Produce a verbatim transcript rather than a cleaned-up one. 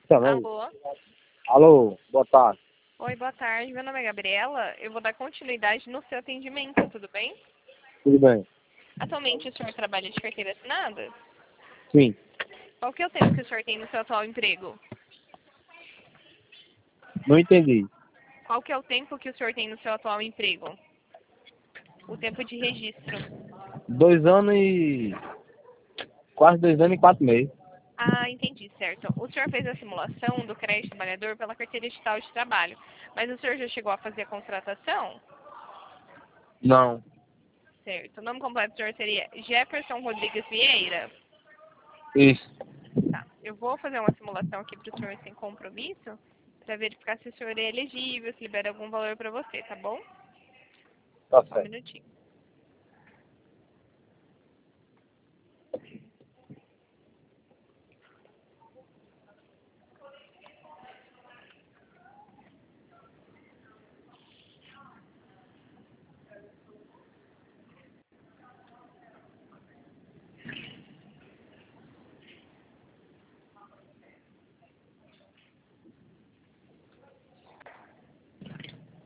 Também. Alô? Alô, boa tarde. Oi, boa tarde. Meu nome é Gabriela. Eu vou dar continuidade no seu atendimento, tudo bem? Tudo bem? Atualmente o senhor trabalha de carteira assinada? Sim. Qual que é o tempo que o senhor tem no seu atual emprego? Não entendi. Qual que é o tempo que o senhor tem no seu atual emprego? O tempo de registro. Dois anos e... Quase dois anos e quatro meses. Ah, entendi, certo. O senhor fez a simulação do crédito trabalhador pela carteira digital de trabalho, mas o senhor já chegou a fazer a contratação? Não. Certo. O nome completo do senhor seria Jefferson Rodrigues Vieira? Isso. Tá. Eu vou fazer uma simulação aqui para o senhor sem compromisso, para verificar se o senhor é elegível, se libera algum valor para você, tá bom? Tá Só um certo. minutinho.